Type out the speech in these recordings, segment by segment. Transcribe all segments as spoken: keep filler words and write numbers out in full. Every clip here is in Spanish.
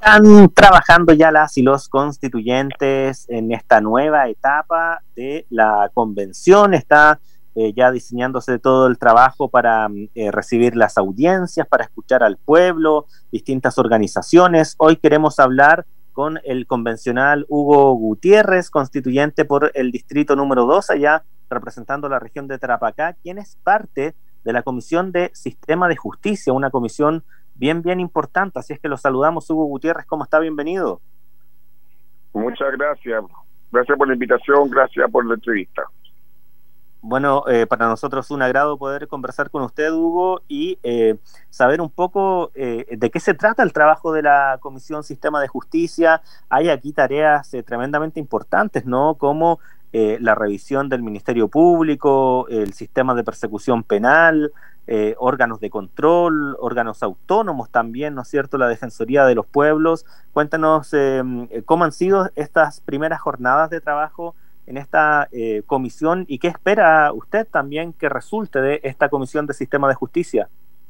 Están trabajando ya las y los constituyentes en esta nueva etapa de la convención. Está eh, ya diseñándose todo el trabajo para eh, recibir las audiencias, para escuchar al pueblo, distintas organizaciones. Hoy queremos hablar con el convencional Hugo Gutiérrez, constituyente por el distrito número dos, allá representando la región de Tarapacá, quien es parte de la Comisión de Sistema de Justicia, una comisión bien, bien importante. Así es que los saludamos. Hugo Gutiérrez, ¿cómo está? Bienvenido. Muchas gracias. Gracias por la invitación, gracias por la entrevista. Bueno, eh, para nosotros es un agrado poder conversar con usted, Hugo, y eh, saber un poco eh, de qué se trata el trabajo de la Comisión Sistema de Justicia. Hay aquí tareas eh, tremendamente importantes, ¿no? Como eh, la revisión del Ministerio Público, el sistema de persecución penal, eh, órganos de control, órganos autónomos también, ¿no es cierto?, la Defensoría de los Pueblos. Cuéntanos eh, cómo han sido estas primeras jornadas de trabajo en esta eh, comisión y qué espera usted también que resulte de esta Comisión de Sistema de Justicia.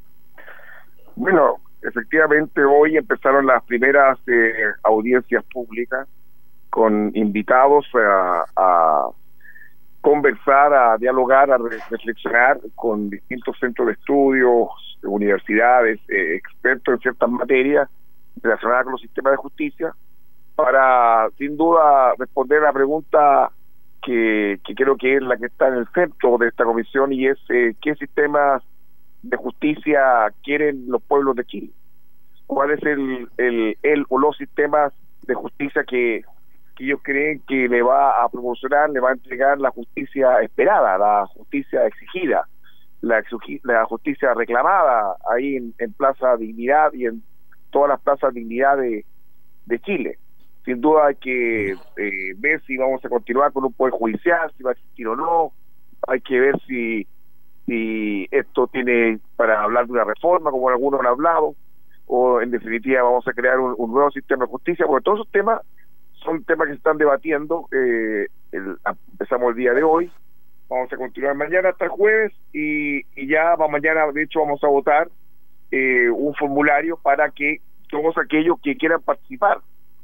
Bueno, efectivamente hoy empezaron las primeras eh, audiencias públicas con invitados a, a conversar, a dialogar, a re reflexionar con distintos centros de estudios, universidades, eh, expertos en ciertas materias relacionadas con los sistemas de justicia, para sin duda responder a la pregunta que, que creo que es la que está en el centro de esta comisión, y es eh, ¿qué sistemas de justicia quieren los pueblos de Chile? ¿Cuál es el, el, el o los sistemas de justicia que, que ellos creen que le va a proporcionar, le va a entregar la justicia esperada, la justicia exigida, la, la justicia reclamada ahí en, en Plaza Dignidad y en todas las plazas Dignidad de, de Chile? Sin duda hay que eh, ver si vamos a continuar con un poder judicial, si va a existir o no. Hay que ver si, si esto tiene para hablar de una reforma, como algunos han hablado, o en definitiva vamos a crear un, un nuevo sistema de justicia, porque todos esos temas son temas que se están debatiendo. Eh, el, empezamos el día de hoy, vamos a continuar mañana hasta el jueves, y, y ya va mañana, de hecho, vamos a votar eh, un formulario para que todos aquellos que quieran participar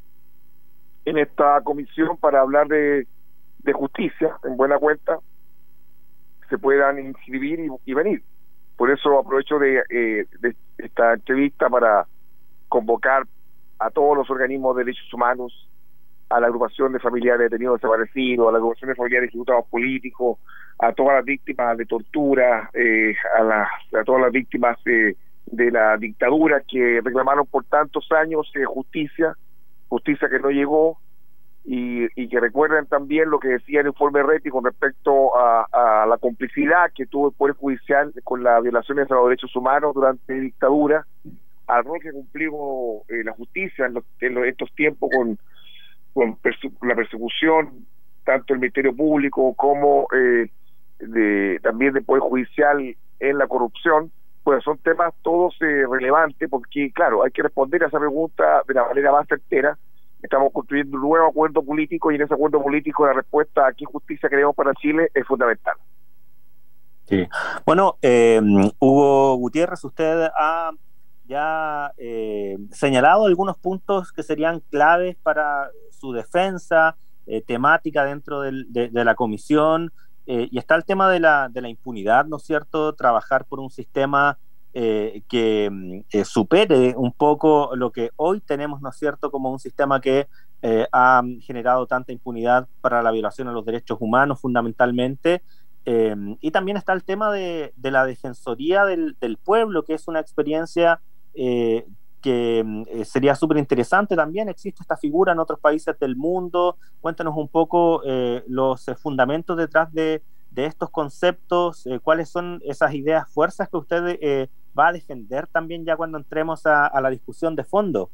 en esta comisión para hablar de, de justicia, en buena cuenta, se puedan inscribir y, y venir. Por eso aprovecho de, eh, de esta entrevista para convocar a todos los organismos de derechos humanos, a la agrupación de familiares de detenidos desaparecidos, a la agrupación de familiares de ejecutados políticos, a todas las víctimas de tortura, eh, a, las, a todas las víctimas eh, de la dictadura que reclamaron por tantos años eh, justicia, justicia que no llegó, y, y que recuerden también lo que decía el informe Reti con respecto a, a la complicidad que tuvo el Poder Judicial con las violaciones a los derechos humanos durante la dictadura, al rol que cumplimos eh, la justicia en, los, en los, estos tiempos con, con perse la persecución, tanto del Ministerio Público como eh, de, también del Poder Judicial en la corrupción. Pues son temas todos eh, relevantes, porque claro, hay que responder a esa pregunta de la manera más certera. Estamos construyendo un nuevo acuerdo político, y en ese acuerdo político la respuesta a qué justicia queremos para Chile es fundamental. Sí. Bueno, eh, Hugo Gutiérrez, usted ha ya eh, señalado algunos puntos que serían claves para su defensa eh, temática dentro del, de, de la comisión. Eh, y está el tema de la, de la impunidad, ¿no es cierto? Trabajar por un sistema eh, que eh, supere un poco lo que hoy tenemos, ¿no es cierto?, como un sistema que eh, ha generado tanta impunidad para la violación a los derechos humanos fundamentalmente. Eh, y también está el tema de, de la Defensoría del, del Pueblo, que es una experiencia eh, que eh, sería súper interesante también. Existe esta figura en otros países del mundo. Cuéntanos un poco eh, los eh, fundamentos detrás de, de estos conceptos, eh, cuáles son esas ideas, fuerzas que usted eh, va a defender también ya cuando entremos a, a la discusión de fondo.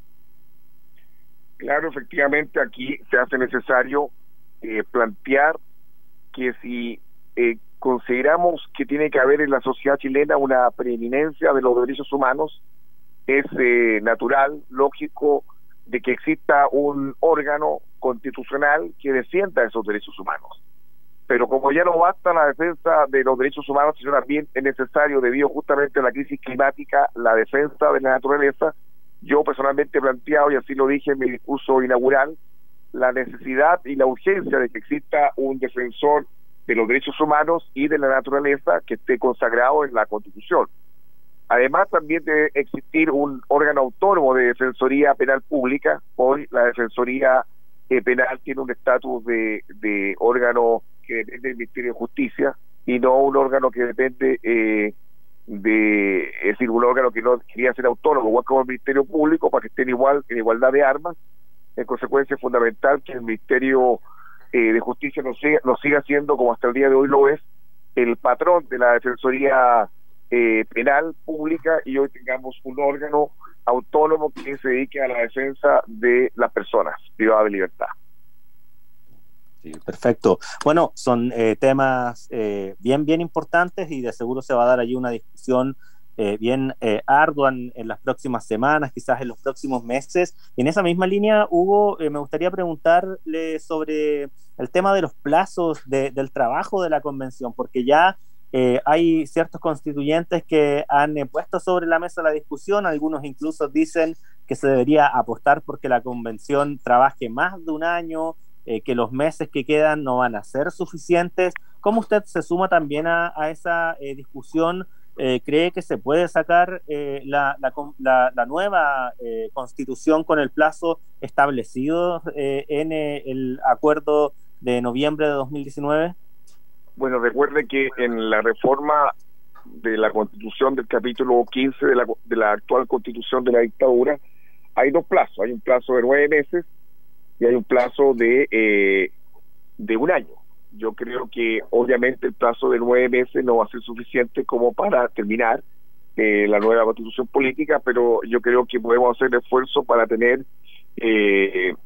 Claro, efectivamente aquí se hace necesario eh, plantear que si eh, consideramos que tiene que haber en la sociedad chilena una preeminencia de los derechos humanos, es eh, natural, lógico, de que exista un órgano constitucional que defienda esos derechos humanos. Pero como ya no basta la defensa de los derechos humanos, sino también es necesario, debido justamente a la crisis climática, la defensa de la naturaleza, yo personalmente he planteado, y así lo dije en mi discurso inaugural, la necesidad y la urgencia de que exista un defensor de los derechos humanos y de la naturaleza que esté consagrado en la Constitución. Además, también debe existir un órgano autónomo de Defensoría Penal Pública. Hoy la Defensoría eh, Penal tiene un estatus de, de órgano que depende del Ministerio de Justicia y no un órgano que depende eh, de, es decir, un órgano que no quería ser autónomo, igual como el Ministerio Público, para que estén igual en igualdad de armas. En consecuencia, es fundamental que el Ministerio eh, de Justicia no siga, no siga siendo, como hasta el día de hoy lo es, el patrón de la Defensoría Eh, penal pública, y hoy tengamos un órgano autónomo que se dedique a la defensa de las personas privadas de libertad. Sí, perfecto. Bueno, son eh, temas eh, bien, bien importantes, y de seguro se va a dar allí una discusión eh, bien eh, ardua en, en las próximas semanas, quizás en los próximos meses. En esa misma línea, Hugo, eh, me gustaría preguntarle sobre el tema de los plazos de, del trabajo de la convención, porque ya Eh, hay ciertos constituyentes que han eh, puesto sobre la mesa la discusión. Algunos incluso dicen que se debería apostar porque la convención trabaje más de un año, eh, que los meses que quedan no van a ser suficientes. ¿Cómo usted se suma también a, a esa eh, discusión? Eh, ¿Cree que se puede sacar eh, la, la, la, la nueva eh, constitución con el plazo establecido eh, en eh, el acuerdo de noviembre de dos mil diecinueve? Bueno, recuerde que en la reforma de la Constitución del capítulo quince de la, de la actual Constitución de la dictadura, hay dos plazos. Hay un plazo de nueve meses y hay un plazo de, eh, de un año. Yo creo que obviamente el plazo de nueve meses no va a ser suficiente como para terminar eh, la nueva Constitución política, pero yo creo que podemos hacer esfuerzo para tener... Eh,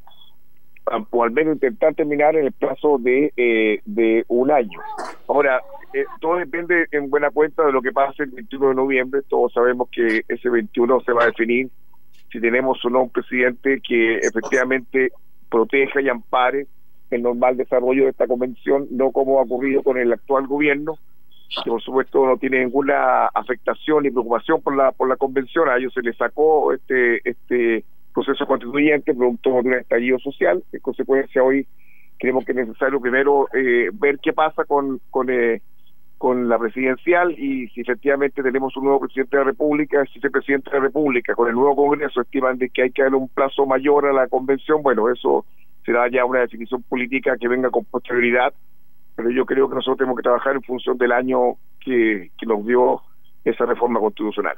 o al menos intentar terminar en el plazo de eh, de un año. Ahora, eh, todo depende en buena cuenta de lo que pase el veintiuno de noviembre. Todos sabemos que ese veintiuno se va a definir si tenemos o no un presidente que efectivamente proteja y ampare el normal desarrollo de esta convención, no como ha ocurrido con el actual gobierno, que por supuesto no tiene ninguna afectación ni preocupación por la por la convención. A ellos se les sacó este este proceso constituyente producto de un estallido social. En consecuencia, hoy creemos que es necesario primero eh, ver qué pasa con con, eh, con la presidencial, y si efectivamente tenemos un nuevo presidente de la República, si ese presidente de la República con el nuevo Congreso estiman de que hay que darle un plazo mayor a la convención, bueno, eso será ya una definición política que venga con posterioridad, pero yo creo que nosotros tenemos que trabajar en función del año que, que nos dio esa reforma constitucional.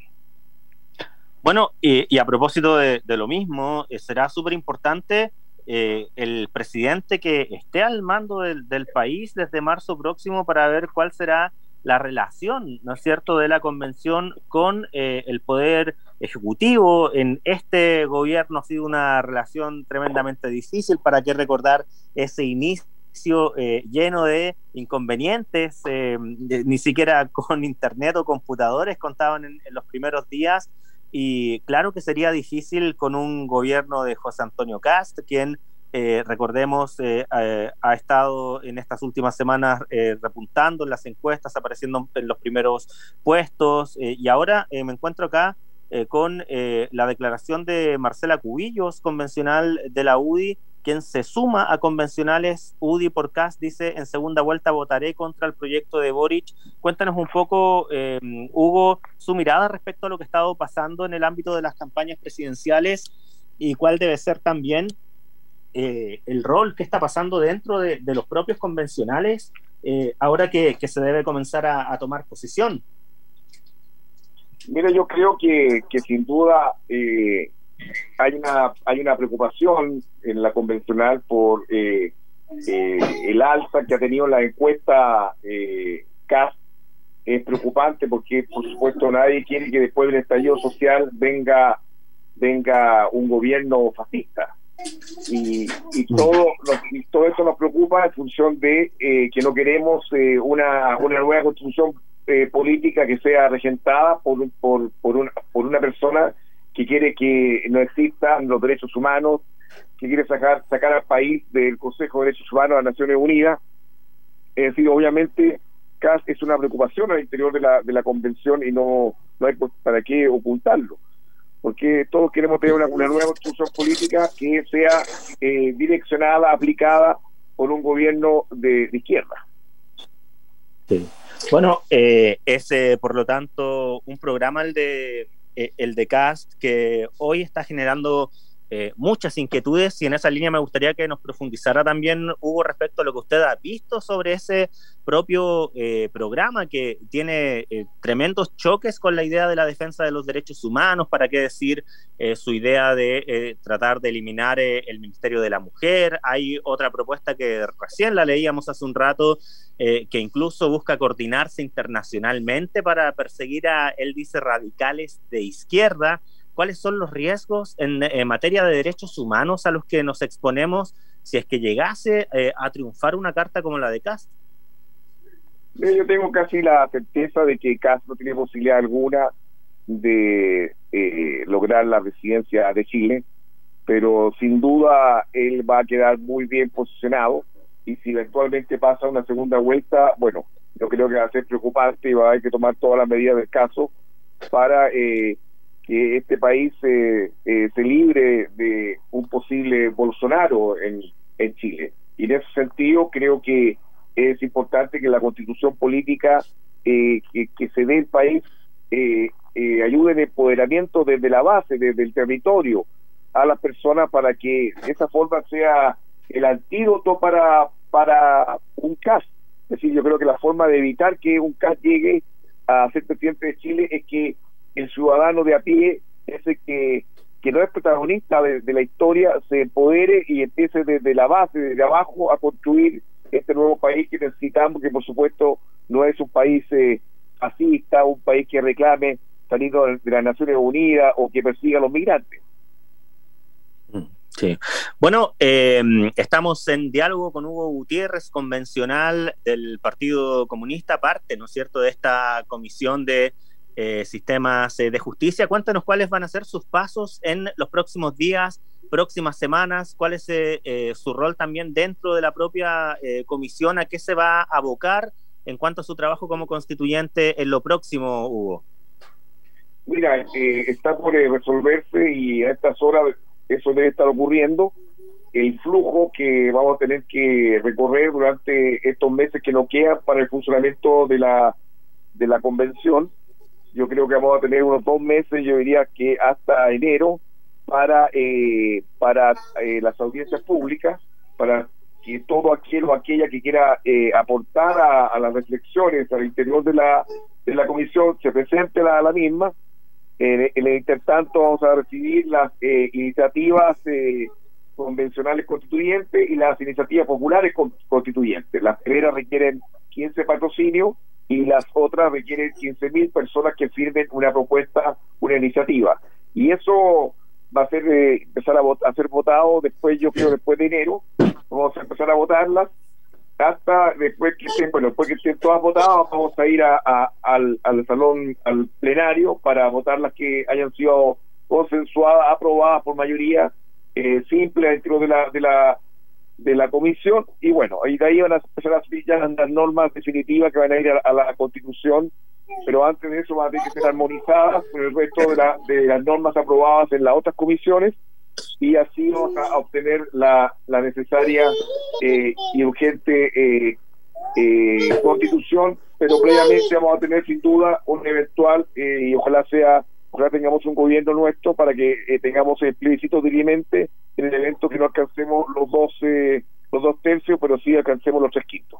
Bueno, y, y a propósito de, de lo mismo, eh, será súper importante eh, el presidente que esté al mando del, del país desde marzo próximo, para ver cuál será la relación, ¿no es cierto?, de la convención con eh, el poder ejecutivo. En este gobierno ha sido una relación tremendamente difícil. ¿Para qué recordar ese inicio eh, lleno de inconvenientes? Eh, de, ni siquiera con internet o computadores contaban en, en los primeros días. Y claro que sería difícil con un gobierno de José Antonio Kast, quien, eh, recordemos, eh, eh, ha estado en estas últimas semanas eh, repuntando en las encuestas, apareciendo en los primeros puestos, eh, y ahora eh, me encuentro acá eh, con eh, la declaración de Marcela Cubillos, convencional de la U D I, quien se suma a convencionales U D I por Kast. Dice: en segunda vuelta votaré contra el proyecto de Boric. Cuéntanos un poco, eh, Hugo, su mirada respecto a lo que ha estado pasando en el ámbito de las campañas presidenciales, y cuál debe ser también eh, el rol que está pasando dentro de, de los propios convencionales eh, ahora que, que se debe comenzar a, a tomar posición. Mira, yo creo que, que sin duda eh, hay una hay una preocupación en la convencional por eh, eh, el alza que ha tenido la encuesta eh, Kast. Es preocupante porque, por supuesto, nadie quiere que después del estallido social venga venga un gobierno fascista, y, y todo nos, y todo eso nos preocupa en función de eh, que no queremos eh, una una nueva constitución eh, política que sea regentada por por por una por una persona que quiere que no existan los derechos humanos, que quiere sacar sacar al país del Consejo de Derechos Humanos de las Naciones Unidas. Es decir, obviamente Kast es una preocupación al interior de la de la convención, y no no hay para qué ocultarlo. porque todos queremos tener una, una nueva constitución política que sea eh, direccionada, aplicada por un gobierno de, de izquierda. Sí. Bueno, eh, es eh, por lo tanto un programa, el de, eh, el de Kast, que hoy está generando eh, muchas inquietudes, y en esa línea me gustaría que nos profundizara también, Hugo, respecto a lo que usted ha visto sobre ese propio eh, programa, que tiene eh, tremendos choques con la idea de la defensa de los derechos humanos, para qué decir eh, su idea de eh, tratar de eliminar eh, el Ministerio de la Mujer. Hay otra propuesta que recién la leíamos hace un rato, eh, que incluso busca coordinarse internacionalmente para perseguir a, él dice, radicales de izquierda. ¿Cuáles son los riesgos en, en materia de derechos humanos a los que nos exponemos si es que llegase eh, a triunfar una carta como la de Kast? Yo tengo casi la certeza de que Kast no tiene posibilidad alguna de eh, lograr la presidencia de Chile, pero sin duda él va a quedar muy bien posicionado, y si eventualmente pasa una segunda vuelta, bueno, yo creo que va a ser preocupante y va a haber que tomar todas las medidas del caso para eh, que este país eh, eh, se libre de un posible Bolsonaro en, en Chile. Y en ese sentido creo que es importante que la constitución política eh, que, que se dé el país eh, eh, ayude en el empoderamiento desde la base, desde el territorio, a las personas, para que de esa forma sea el antídoto para, para un Kast. Es decir, yo creo que la forma de evitar que un Kast llegue a ser presidente de Chile es que el ciudadano de a pie, ese que, que no es protagonista de, de la historia, se empodere y empiece desde la base, desde abajo, a construir este nuevo país que necesitamos, que por supuesto no es un país eh, fascista, un país que reclame salir de las Naciones Unidas o que persiga a los migrantes. Sí. Bueno, eh, estamos en diálogo con Hugo Gutiérrez, convencional del Partido Comunista, parte, ¿no es cierto?, de esta comisión de eh, sistemas eh, de justicia. Cuéntanos cuáles van a ser sus pasos en los próximos días, próximas semanas, cuál es eh, eh, su rol también dentro de la propia eh, comisión, a qué se va a abocar en cuanto a su trabajo como constituyente en lo próximo, Hugo. Mira, eh, está por eh, resolverse, y a estas horas eso debe estar ocurriendo, el flujo que vamos a tener que recorrer durante estos meses que nos quedan para el funcionamiento de la de la convención. Yo creo que vamos a tener unos dos meses, yo diría que hasta enero, para eh, para eh, las audiencias públicas, para que todo aquel o aquella que quiera eh, aportar a, a las reflexiones al interior de la de la comisión se presente a la, la misma. En el intertanto vamos a recibir las eh, iniciativas eh, convencionales constituyentes y las iniciativas populares constituyentes. Las primeras requieren quince patrocinios y las otras requieren quince mil personas que firmen una propuesta, una iniciativa. Y eso va a ser eh, empezar a, vot- a ser votado después, yo creo, después de enero. Vamos a empezar a votarlas hasta después que estén, bueno, después que estén todas votadas, vamos a ir a, a, al, al salón, al plenario, para votar las que hayan sido consensuadas, aprobadas por mayoría eh, simple dentro de la de la de la comisión. Y bueno, ahí de ahí van a empezar a salir ya las normas definitivas que van a ir a, a la Constitución, pero antes de eso van a tener que ser armonizadas con el resto de, la, de las normas aprobadas en las otras comisiones, y así vamos a obtener la, la necesaria eh, y urgente eh, eh, constitución, pero previamente vamos a tener sin duda un eventual eh, y ojalá sea, ojalá tengamos un gobierno nuestro para que eh, tengamos el plebiscito dirimente en el evento que no alcancemos los dos eh, los dos tercios, pero sí alcancemos los tres quintos.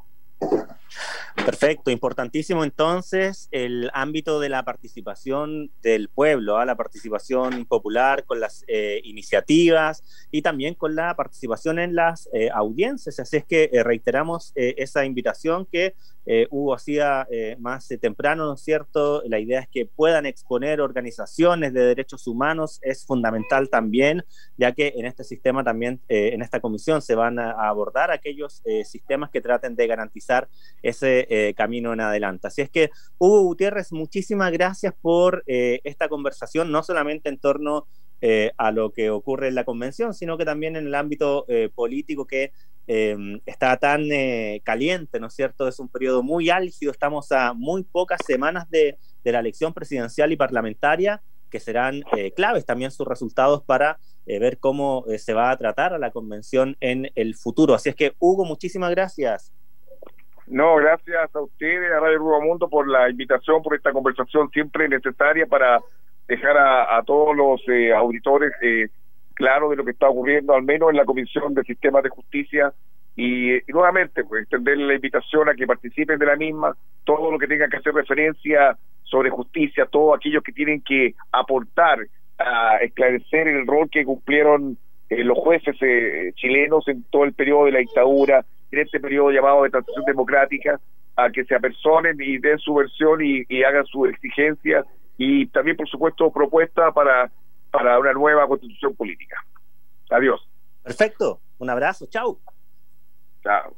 Perfecto, importantísimo entonces el ámbito de la participación del pueblo, ¿eh? La participación popular con las eh, iniciativas y también con la participación en las eh, audiencias. Así es que eh, reiteramos eh, esa invitación que eh, Hugo hacía eh, más eh, temprano, ¿no es cierto? La idea es que puedan exponer organizaciones de derechos humanos, es fundamental también, ya que en este sistema también, eh, en esta comisión se van a, a abordar aquellos eh, sistemas que traten de garantizar ese eh, camino en adelante. Así es que, Hugo Gutiérrez, muchísimas gracias por eh, esta conversación, no solamente en torno eh, a lo que ocurre en la convención, sino que también en el ámbito eh, político que eh, está tan eh, caliente, ¿no es cierto? Es un periodo muy álgido, estamos a muy pocas semanas de, de la elección presidencial y parlamentaria, que serán eh, claves también sus resultados para eh, ver cómo eh, se va a tratar a la convención en el futuro. Así es que, Hugo, muchísimas gracias. No, gracias a ustedes, a Radio Nuevo Mundo, por la invitación, por esta conversación siempre necesaria para dejar a, a todos los eh, auditores eh, claro de lo que está ocurriendo, al menos en la Comisión de Sistemas de Justicia, y, y nuevamente pues extenderle la invitación a que participen de la misma, todo lo que tenga que hacer referencia sobre justicia, todos aquellos que tienen que aportar a esclarecer el rol que cumplieron eh, los jueces eh, chilenos en todo el periodo de la dictadura, en este periodo llamado de transición democrática, a que se apersonen y den su versión y, y hagan su exigencia, y también, por supuesto, propuesta para, para una nueva constitución política. Adiós. Perfecto. Un abrazo. Chau. Chao.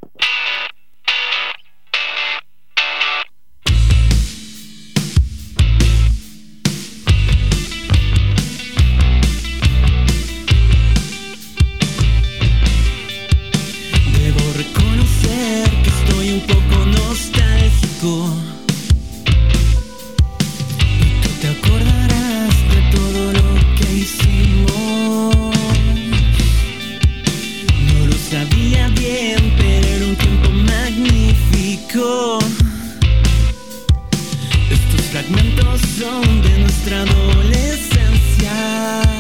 Reconocer que estoy un poco nostálgico, y tú te acordarás de todo lo que hicimos. No lo sabía bien, pero era un tiempo magnífico. Estos fragmentos son de nuestra adolescencia.